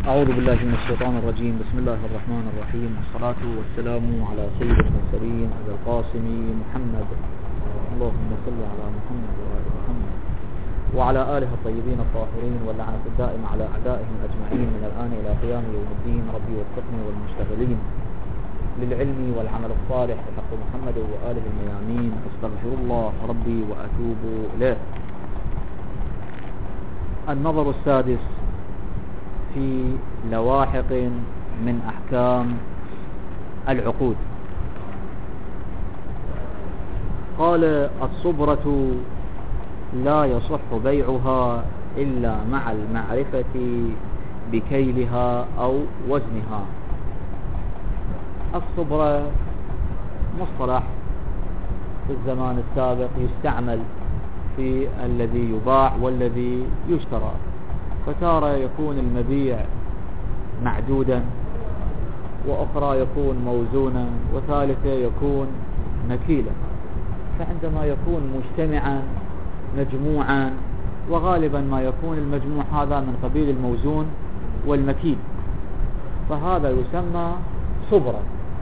أعوذ بالله من الشيطان الرجيم. بسم الله الرحمن الرحيم، والصلاة والسلام على سيد المرسلين أبي القاسم محمد. اللهم صل على محمد وآل محمد وعلى آله الطيبين الطاهرين، واللعنة الدائمة على أعدائهم أجمعين من الآن إلى قيام يوم الدين. ربي وفقني والمشتغلين للعلم والعمل الصالح بحق محمد وآله الميامين. أستغفر الله ربي وأتوب إليه. النظر السادس في لواحق من أحكام العقود. قال: الصبرة لا يصح بيعها إلا مع المعرفة بكيلها أو وزنها. الصبرة مصطلح في الزمان السابق يستعمل في الذي يباع والذي يشترى، فتارة يكون المبيع معدودا، وأخرى يكون موزونا، وثالثة يكون مكيلا. فعندما يكون مجتمعا مجموعا، وغالبا ما يكون المجموع هذا من قبيل الموزون والمكيل، فهذا يسمى صبرا.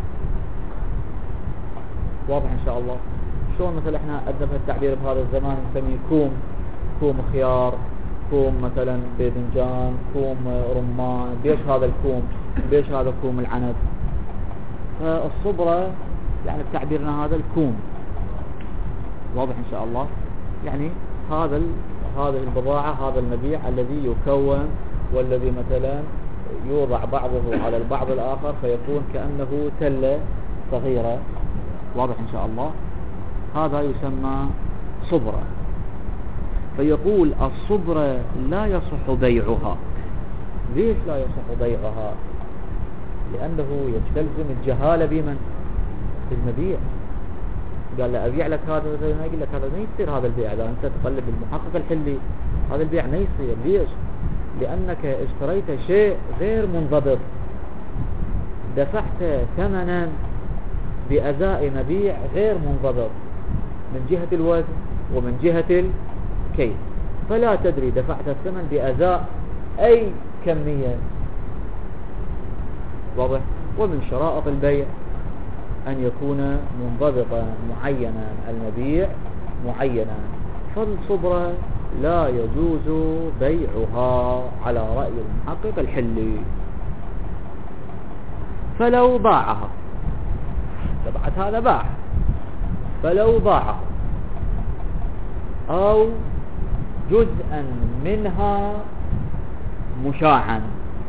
واضح إن شاء الله؟ شلون مثل احنا عندنا في التعبير بهذا الزمان نسميه كوم خيار، كوم مثلا باذنجان، كوم رمان. بيش هذا الكوم؟ بيش هذا كوم العنب؟ فالصبرة يعني بتعبيرنا هذا الكوم. واضح إن شاء الله؟ يعني هذه البضاعة، هذا المبيع الذي يكون والذي مثلا يوضع بعضه على البعض الآخر فيكون كأنه تلة صغيرة. واضح إن شاء الله؟ هذا يسمى صبرة. فيقول: الصبرة لا يصح بيعها. ليش لا يصح بيعها؟ لأنه يستلزم الجهالة بمن؟ بالمبيع. قال له أبيع لك هذا، يقول لك هذا ما يصير هذا البيع. إذا أنت تقلب المحقق الحلي هذا البيع ما يصير. ليش؟ لأنك اشتريت شيء غير منضبط، دفعت ثمنا بأزاء مبيع غير منضبط من جهة الوزن ومن جهة الكيل، فلا تدري دفعت الثمن بأزاء أي كمية. واضح؟ ومن شرائط البيع أن يكون منضبطا معينا، المبيع معينا. فالصبرة لا يجوز بيعها على رأي المحقق الحلي. فلو باعها، تبعت هذا باع، فلو باعها أو جزءا منها مشاعا،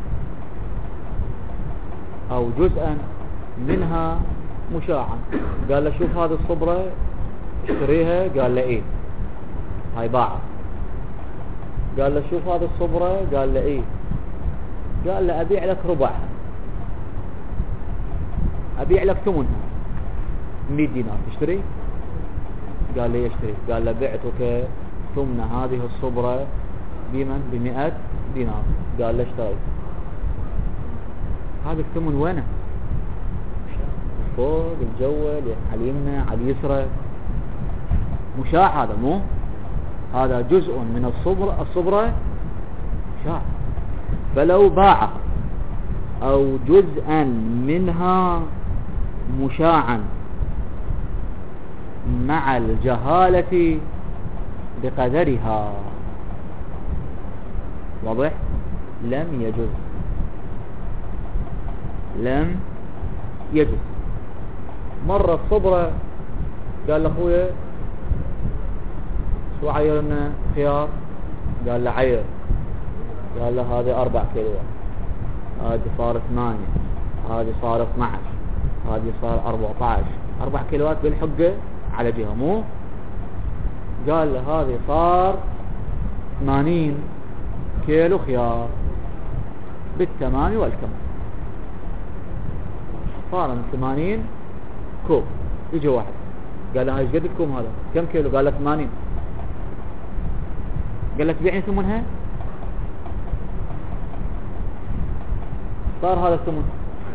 أو جزءا منها مشاعا. قال له: شوف هذه الصبرة اشتريها. قال له: ايه هاي باعة. قال له: شوف هذه الصبرة. قال له: ايه. قال له: ابيع لك ربعها، ابيع لك ثمنها 100 دينار، تشتري؟ قال له: يشتري. قال له: بعتك ثمن هذه الصبرة بمن؟ ب100 دينار. قال له: اشتريت. هذا الثمن وينه؟ فوق الجول، على اليمنى على اليسرى، مشاع. هذا مو هذا جزء من الصبرة مشاع. فلو باع أو جزءا منها مشاعا مع الجهالة بقدرها، واضح؟ لم يجوز. مرة الصبرة قال لأخويا: شو عيرنا خيار؟ قال له: عير. قال له: هذه 4 كيلو، هذه صار 8، هذه صار 12، هذه صار 14. 4 كيلوات بالحقة على جهة، مو؟ قال له: هذه صار 80 كيلو خيار بالتمام والكمال. صار من 80 كوب. يجي واحد قال له: هاي ايش قد الكوب هذا؟ كم كيلو؟ قال له: 80. قال له: تبيعني ثمنها؟ صار هذا الثمن.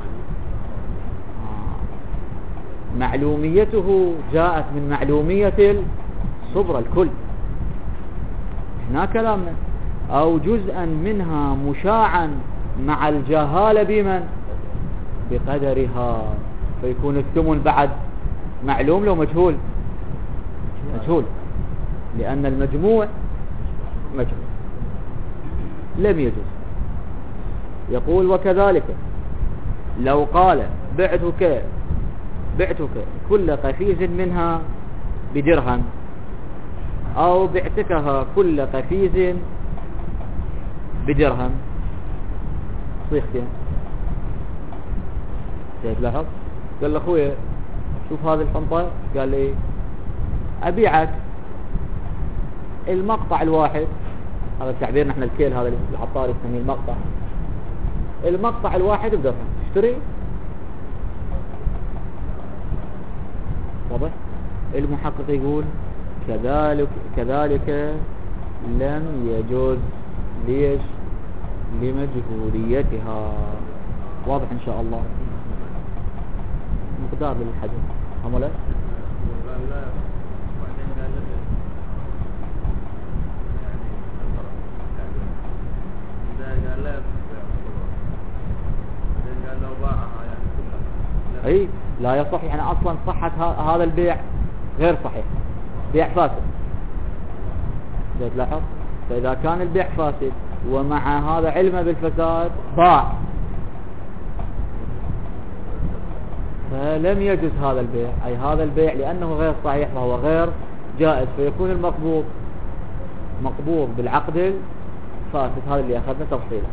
معلوميته جاءت من معلومية الصبر الكل. هنا كلامنا: أو جزءا منها مشاعا مع الجهالة بمن؟ بقدرها، فيكون الثمن بعد معلوم لو مجهول؟ مجهول، لأن المجموع مجهول لم يجوز. يقول وكذلك لو قال بعتك كل قفيز منها بدرهم، أو بعتكها كل قفيز بدرهم، صيغتين. تلاحظ قال له أخويا شوف هذه الحنطة، قال لي أبيعك المقطع الواحد، هذا التعبير نحن الكيل هذا العطار يسميه المقطع الواحد بدرهم، اشتري. واضح؟ المحقق يقول كذلك لم يجوز. ليش؟ لمجهوليتها. واضح ان شاء الله. مقدار للحجم عمله اي لا يصح، يعني اصلا صحة هذا البيع غير صحيح، بيع فاسد. تلاحظ؟ فاذا كان البيع فاسد ومع هذا علمه بالفساد باع، فلم يجوز هذا البيع، أي هذا البيع لأنه غير صحيح فهو غير جائز، فيكون مقبوض بالعقد الفاسد. هذا اللي أخذنا تفصيله.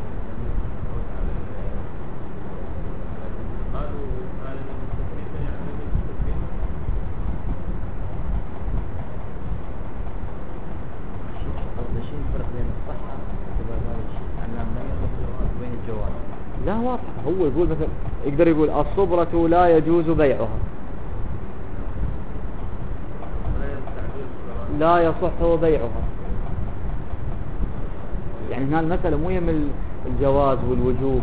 لا واضح، هو يقول مثلا يقدر يقول الصبرة لا يجوز بيعها، لا يصح بيعها. يعني هنا المسألة مو يم الجواز والوجوب،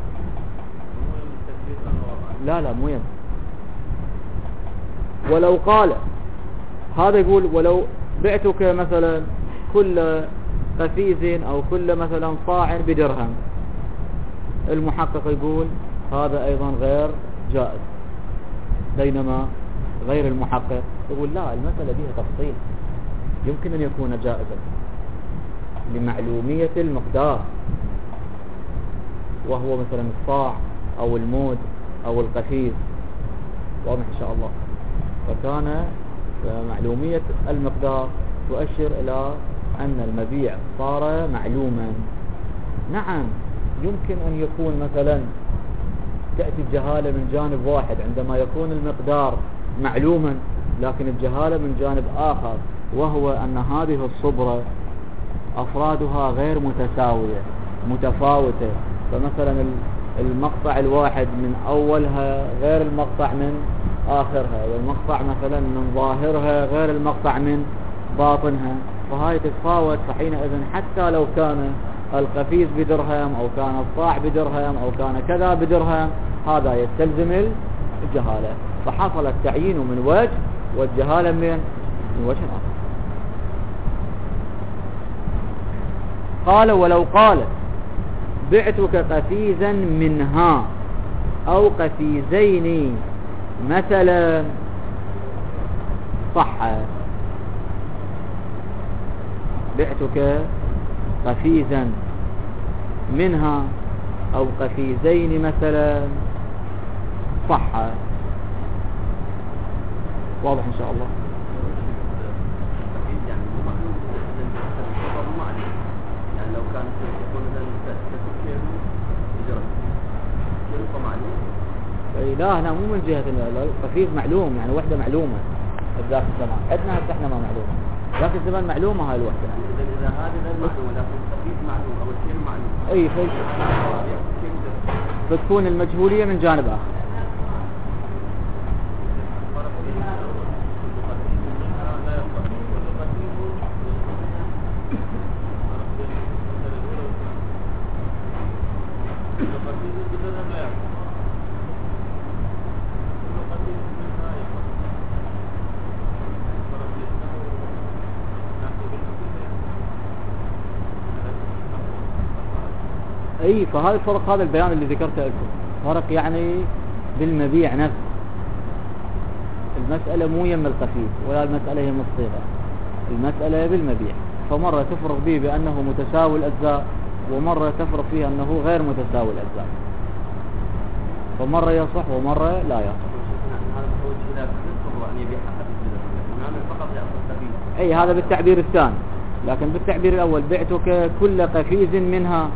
لا مو يم. ولو قال هذا يقول ولو بعتك مثلا كل قفيز أو كل مثلا صاع بدرهم، المحقق يقول هذا أيضا غير جائز، بينما غير المحقق يقول لا، المسألة بها تفصيل، يمكن أن يكون جائزا لمعلومية المقدار، وهو مثلا الصاع أو المود أو القفيز. واضح إن شاء الله. فكان معلومية المقدار تؤشر إلى أن المبيع صار معلوما. نعم، يمكن أن يكون مثلا تأتي الجهالة من جانب واحد عندما يكون المقدار معلوما، لكن الجهالة من جانب آخر، وهو أن هذه الصبرة أفرادها غير متساوية متفاوتة، فمثلا المقطع الواحد من أولها غير المقطع من آخرها، والمقطع مثلا من ظاهرها غير المقطع من باطنها، فهاي تتفاوت. فحينئذ حتى لو كان القفيز بدرهم أو كان الصاع بدرهم أو كان كذا بدرهم، هذا يستلزم الجهالة، فحصل التعيين من وجه والجهالة من وجه آخر. قال ولو قال بعتك قفيزا منها أو قفيزين مثلا صح. بعتك قفيزا منها أو قفيزين مثلا صح. واضح إن شاء الله. يعني لو كانت لا هنا مو من جهة القفيز معلوم، يعني وحدة معلومة بذاك الزمان. عندنا هسه احنا ما معلومة، ذاك الزمان معلومة هاي الوحدة. إذا هذه غير معلومة لكن القفيز معلوم أو الشيء معلوم، أي فتكون المجهولية من جانب آخر. اي فهذا الفرق، هذا البيان اللي ذكرته لكم فرق يعني بالمبيع نفسه. المسألة مو يم القفيز ولا المسألة يم الصيغة، المسألة بالمبيع. فمرة تفرق به بأنه متساوي الأجزاء، ومرة تفرق فيه أنه غير متساوي الأجزاء، فمرة يصح ومرة لا يصح. اي هذا بالتعبير الثاني، لكن بالتعبير الأول بعتك كل قفيز منها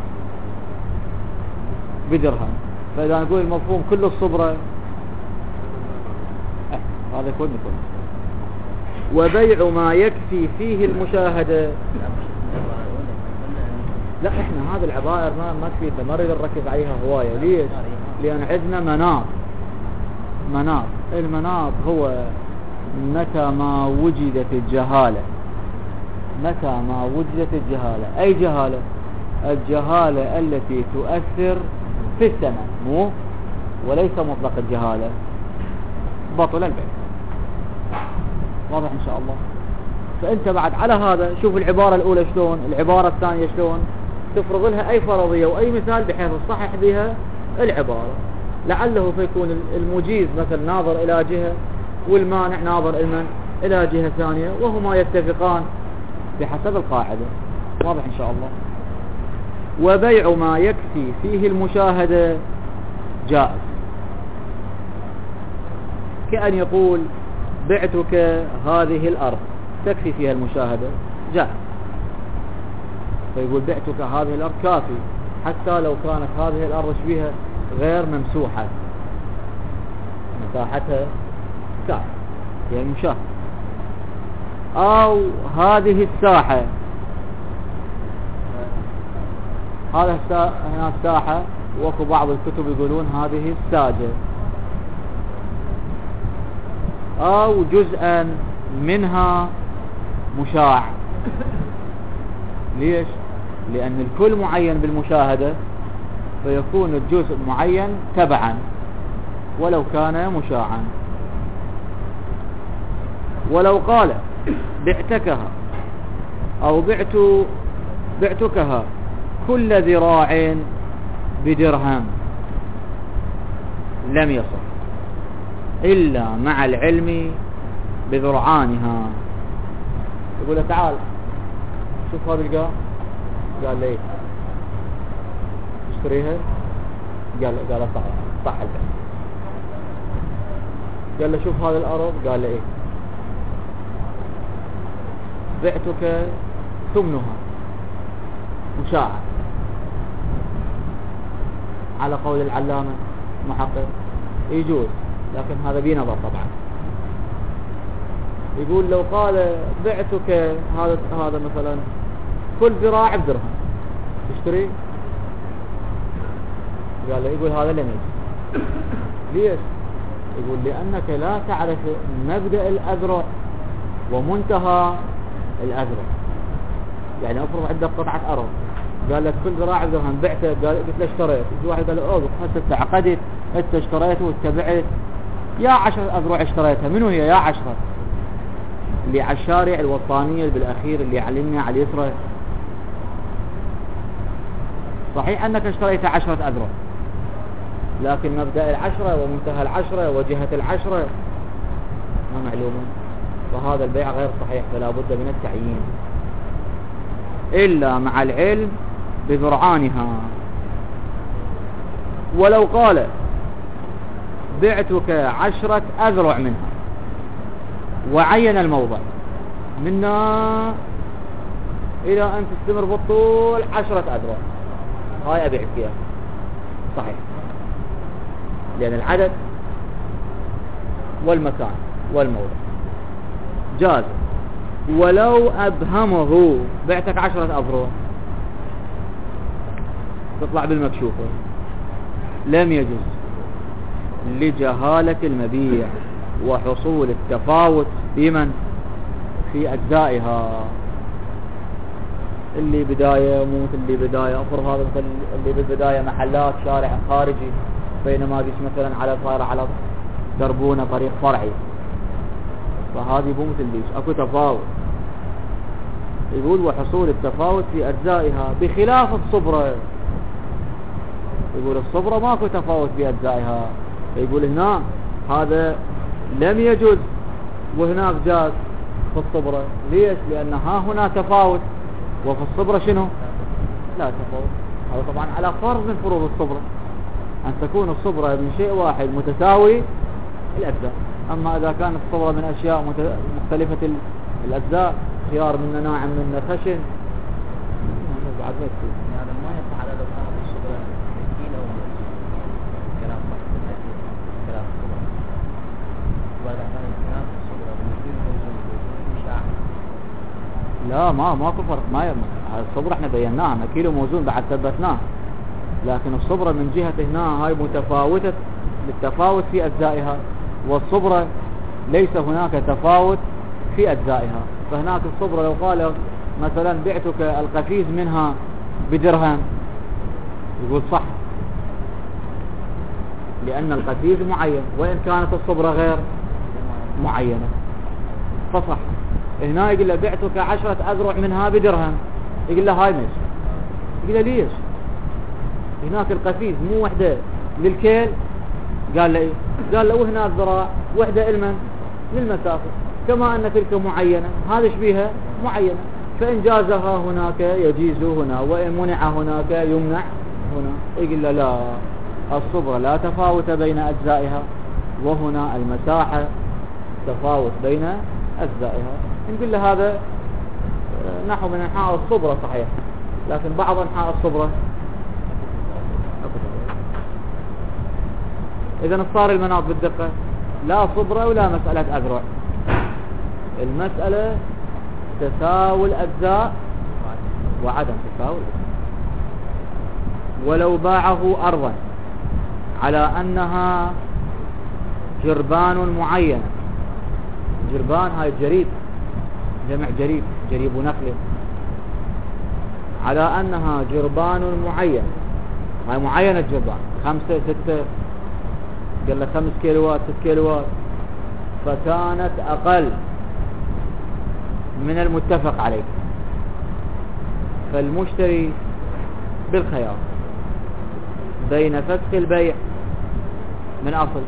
بدرهم، فإذا نقول المفهوم كل الصبرة هذا يكون. وبيع ما يكفي فيه المشاهدة. لا احنا هذه العبائر ما تفيدنا، ما نريد نركز عليها هواية. ليش؟ لأن عندنا مناط. المناط هو متى ما وجدت الجهالة. أي جهالة؟ الجهالة التي تؤثر في الثمن وليس مطلق الجهالة، بطل البيع. واضح إن شاء الله. فأنت بعد على هذا شوف العبارة الأولى شلون، العبارة الثانية شلون، تفرض لها أي فرضية وأي مثال بحيث تصحح بها العبارة. لعله فيكون المجيز مثلا ناظر إلى جهة والمانع ناظر إلى جهة ثانية، وهما يتفقان بحسب القاعدة. واضح إن شاء الله. وبيع ما يكفي فيه المشاهدة جائز، كأن يقول بعتك هذه الأرض تكفي فيها المشاهدة، جائز. فيقول بعتك هذه الأرض كافي حتى لو كانت هذه الأرض شبيهة غير ممسوحة، مساحتها كافي هي المشاهدة. أو هذه الساحة، هنا الساحة، وكو بعض الكتب يقولون هذه الساجة، أو جزءا منها مشاع. ليش؟ لأن الكل معين بالمشاهدة، فيكون الجزء معين تبعا ولو كان مشاعا. ولو قال بعتكها أو بعتكها كل ذراع بدرهم لم يصح إلا مع العلم بذرعانها. يقول له تعال شوف هذه القاع، قال لي اشتريها، قال صح البيع. قال له شوف هذه الأرض، قال لي بعتك ثمنها مشاع على قول العلامة محقق، يجوز، لكن هذا بنظر طبعا. يقول لو قال بعتك هذا مثلا كل ذراع بدرهم تشتري، قال له يقول هذا لم يجوز. ليش؟ يقول لأنك لا تعرف مبدأ الأذرع ومنتهى الأذرع. يعني أفرض عندك قطعة أرض، قال لك كل ذراع بدرهم، بعته، قلت له اشتريت. يجي واحد قال له اوه حتى تعقدت، انت اشتريته واتبعت، يا 10 أذرع اشتريتها، منو هي يا 10؟ اللي على الشارع الوطانية بالأخير اللي علمنا على اليسرى. صحيح أنك اشتريت 10 أذرع، لكن مبدأ 10 ومنتهى 10 وجهة 10 ما معلومة، فهذا البيع غير صحيح، فلا بد من التعيين إلا مع العلم بذرعانها. ولو قال بعتك 10 أذرع منها وعين الموضع منا إلى أن تستمر بالطول 10 أذرع، هاي أبيعك فيها صحيح، لأن العدد والمكان والموضع جاز. ولو أبهمه بعتك 10 أذرع تطلع بالمكشوفة، لم يجوز لجهالة المبيع وحصول التفاوت بمن في أجزائها. اللي بداية مو اللي بداية، أفرض هذا مثل اللي بالبداية محلات شارع خارجي، بينما قيس مثلا على صار على دربونة طريق فرعي، فهذه مو مثل ليش، اكو تفاوت. يقول وحصول التفاوت في أجزائها بخلاف الصبرة. يقول الصبرة ماكو تفاوت بأجزائها، يقول هنا هذا لم يجوز وهناك جاز في الصبرة. ليش؟ لأن ها هنا تفاوت وفي الصبرة شنو؟ لا تفاوت. هذا طبعا على فرض من فروض الصبرة أن تكون الصبرة من شيء واحد متساوي الأجزاء. أما إذا كانت الصبرة من أشياء مختلفة الأجزاء، خيار من ناعم من خشن، بعد ما يكون هذا ما يصح على الأصحاب الصبرة كيلو كلام صح كلام الصبرة. وإذا كان الكلام الصبرة بالكيلو موزون مشاع. لا ماكو فرق. ما الصبرة احنا بيناها كيلو موزون بعد ثبتناه، لكن الصبرة من جهة هنا هاي متفاوتة للتفاوت في أجزائها، والصبرة ليس هناك تفاوت في أجزائها. فهناك الصبرة لو قال مثلا بعتك القفيز منها بدرهم، يقول صح لأن القفيز معين وإن كانت الصبرة غير معينة فصح. هنا يقول له بعتك 10 أذرع منها بدرهم، يقول له هاي ماشي. يقول له ليش؟ هناك القفيز مو وحدة للكيل، قال له إيه؟ قال له وهناك ذراع وحدة إلمن للمسافة، كما أن تلك معينة هذا شبيها معينة، فإن جازها هناك يجيز هنا، وإن منع هناك يمنع هنا. يقول له لا، الصبرة لا تفاوت بين أجزائها، وهنا المساحة تفاوت بين أجزائها. نقول له هذا نحو من أنحاء الصبرة صحيح، لكن بعض أنحاء الصبرة. إذن صار المناط بالدقة لا صبرة ولا مسألة أذرع، المسألة تساوي الأجزاء وعدم تساوي. ولو باعه أرضا على أنها جربان معينة، جربان هاي جريب، جمع جريب، جريب نخل، على أنها جربان معين، هاي معينة جربان 5 6، قال له 5 كيلوات 6 كيلوات، فكانت أقل من المتفق عليه، فالمشتري بالخيار بين فسخ البيع من أصل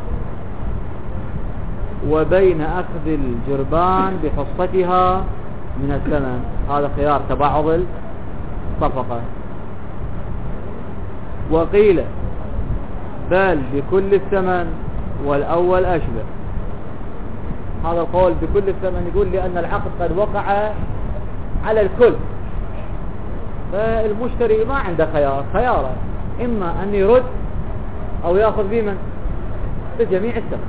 وبين أخذ الجربان بحصتها من الثمن. هذا خيار تبعض الصفقة. وقيل بل بكل الثمن، والأول أشبه. هذا القول بكل الثمن يقول لأن العقد قد وقع على الكل، فالمشتري ما عنده خيار إما أن يرد أو يأخذ بمن بجميع الثمن.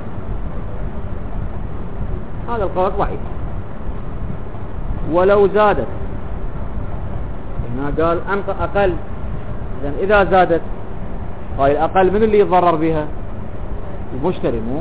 هذا القول ضعيف. ولو زادت، هنا قال أقل، إذا زادت هاي الأقل من اللي يتضرر بها؟ المشتري مو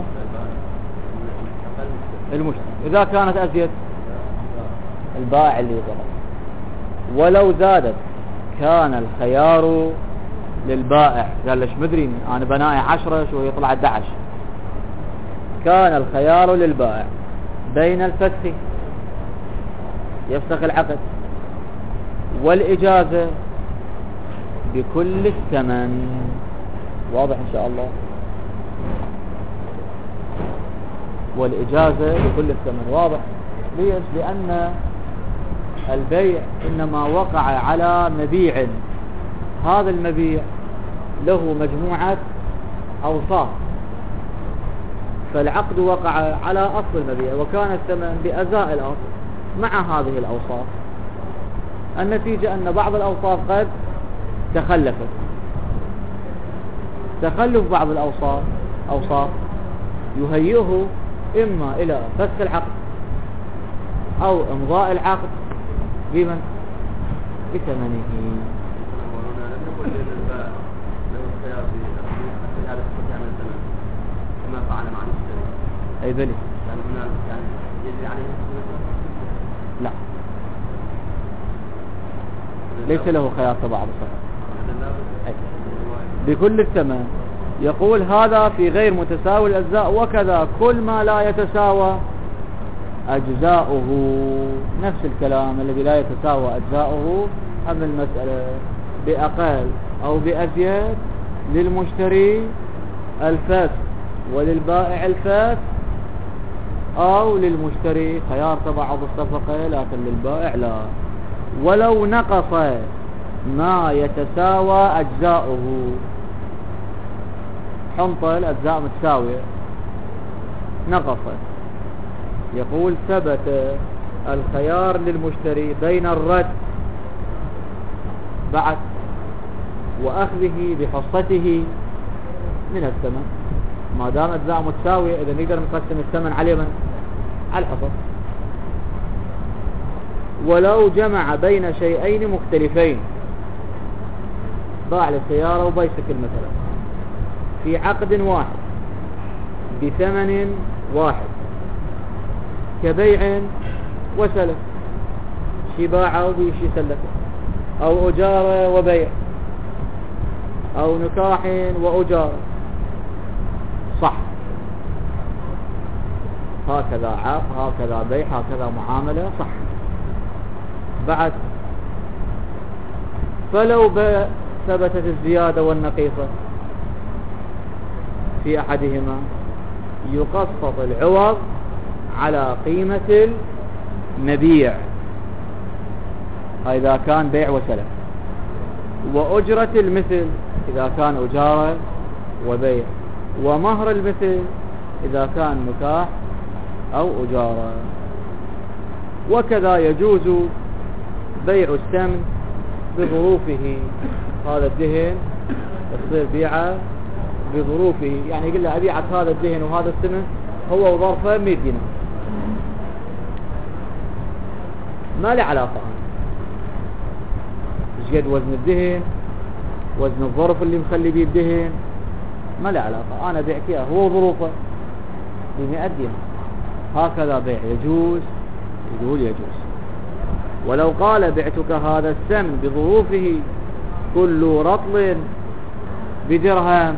المشتري. إذا كانت أزيد البائع اللي يضرر. ولو زادت كان الخيار للبائع. قال ليش مدري أنا بنائي 10 شو يطلع 11. كان الخيار للبائع بين الفسخ يفسخ العقد والإجازة بكل الثمن. واضح إن شاء الله؟ والإجازة بكل الثمن واضح. ليش؟ لأن البيع إنما وقع على مبيع، هذا المبيع له مجموعة أوصاف، فالعقد وقع على أصل المبيع وكان الثمن بأزاء الأصل مع هذه الأوصاف. النتيجة أن بعض الأوصاف قد تخلفت. تخلف بعض الأوصاف يهيئه إما إلى فسخ العقد أو إمضاء العقد بمن؟ بثمنه. أي بلي لا، ليس له خيار تبع الصفقة بكل الثمن. يقول هذا في غير متساوي الأجزاء، وكذا كل ما لا يتساوى أجزاؤه. نفس الكلام الذي لا يتساوى أجزاؤه. أما المسألة بأقل أو بأزيد للمشتري الفسخ وللبائع الفسخ، أو للمشتري خيار تبع عضو الصفقة لكن للبائع لا. ولو نقص ما يتساوى أجزاؤه، حنطة الأجزاء متساوية نقصت، يقول ثبت الخيار للمشتري بين الرد بعد وأخذه بحصته من الثمن. ما دام أجزاء متساوية إذا نقدر نقسم الثمن على من؟ على الحصص. ولو جمع بين شيئين مختلفين، باع لسيارة وبايسكل مثلا في عقد واحد بثمن واحد كبيع وسلف، شي باعه وشي سلفه، أو أجارة وبيع، أو نكاح وأجارة، صح، هكذا عقد، هكذا بيع، هكذا معاملة، صح. بعد فلو ثبتت الزيادة والنقيصة في أحدهما يقسط العوض على قيمة المبيع إذا كان بيع وسلف، وأجرة المثل إذا كان أجارة وبيع، ومهر المثل إذا كان نكاح أو أجارة. وكذا يجوز بيع الثمن بظروفه، هذا الدهن تصير بيعه بظروفه، يعني يقول له أبيعك هذا الدهن وهذا الثمن هو وظرفه 100 دينار، ما له علاقة ايش قد وزن الدهن، وزن الظرف اللي مخلي بيه الدهن، ما له علاقة، أنا بيعك إياه هو ظروفه ب100 دينار. هكذا بيع يجوز، يقول يجوز. ولو قال بعتك هذا الثمن بظروفه كل رطل بدرهم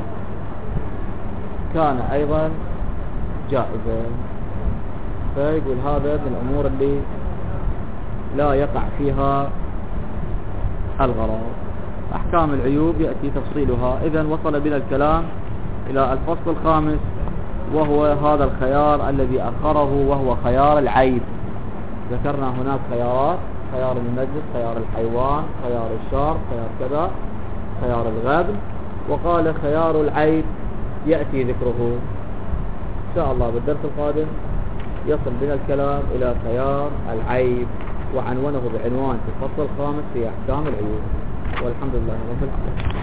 كان أيضا جائزا. فيقول هذا من الأمور اللي لا يقع فيها الغرض. أحكام العيوب يأتي تفصيلها. إذن وصل بنا الكلام إلى الفصل الخامس، وهو هذا الخيار الذي أخره، وهو خيار العيب. ذكرنا هناك خيارات: خيار المجلس، خيار الحيوان، خيار الشرط، خيار كذا، خيار الغبن. وقال خيار العيب يأتي ذكره إن شاء الله بالدرس القادم. يصل بنا الكلام إلى خيار العيب، وعنونه بعنوان في الفصل الخامس في أحكام العيوب. والحمد لله رب العالمين.